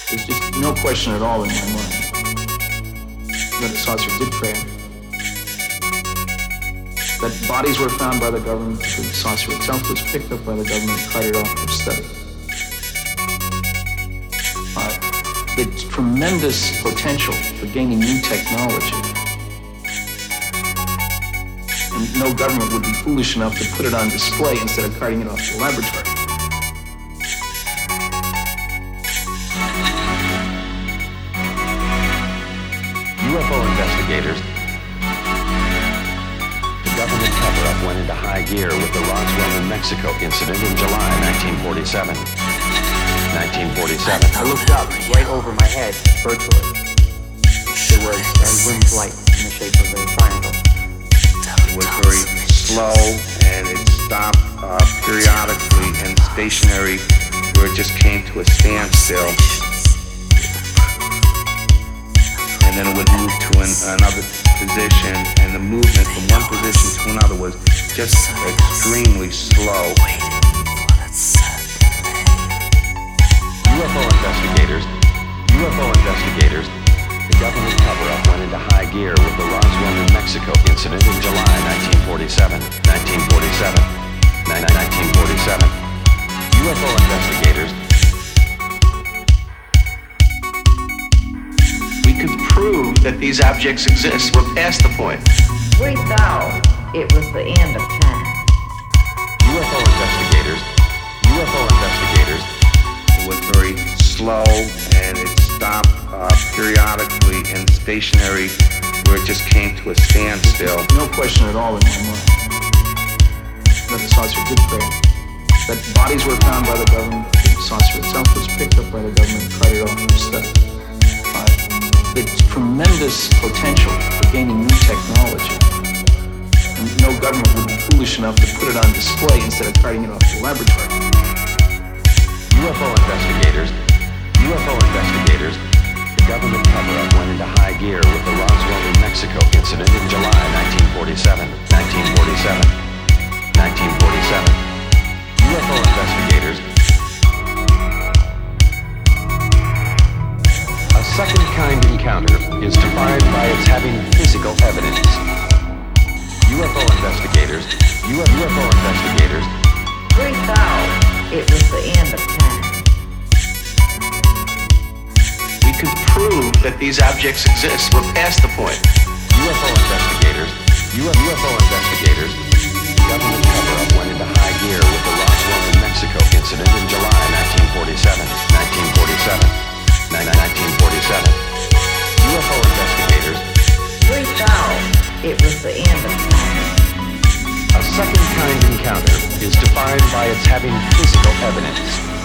There's just no question at all in my mind that the saucer did crash. That bodies were found by the government, that the saucer itself was picked up by the government and carted off for study. The tremendous potential for gaining new technology. And no government would be foolish enough to put it on display instead of carting it off to the laboratory. UFO investigators. The government cover-up went into high gear with the Roswell, New Mexico incident in July 1947. 1947. I looked up right over my head, virtually. There was a rim of light in the shape of a triangle. It was very slow, and it stopped periodically and stationary, where it just came to a standstill. And then it would move to another position, and the movement from one position to another was just extremely slow. UFO investigators. The government cover-up went into high gear with the Roswell, New Mexico incident in July 1947. 1947. UFO investigators. We could prove that these objects exist. We're past the point. We thought it was the end of time. UFO investigators. It was very slow, and it stopped periodically and stationary, where it just came to a standstill. No question at all in my mind that the saucer did crash. That bodies were found by the government, the saucer itself was picked up by the government and carted off for study. The tremendous potential for gaining new technology. And no government would be foolish enough to put it on display instead of carting it off to the laboratory. UFO investigators. The government cover-up went into high gear with the Roswell, New Mexico incident in July 1947. 1947. UFO investigators. A second-kind encounter is defined by its having physical evidence. UFO investigators. We thought it was the end of time. We could prove that these objects exist. We're past the point. UFO investigators. The government cover-up went into high gear with the Roswell, New Mexico incident in July 1947. 1947. UFO investigators. We thought it was the end of time. A second-kind encounter is defined by its having physical evidence.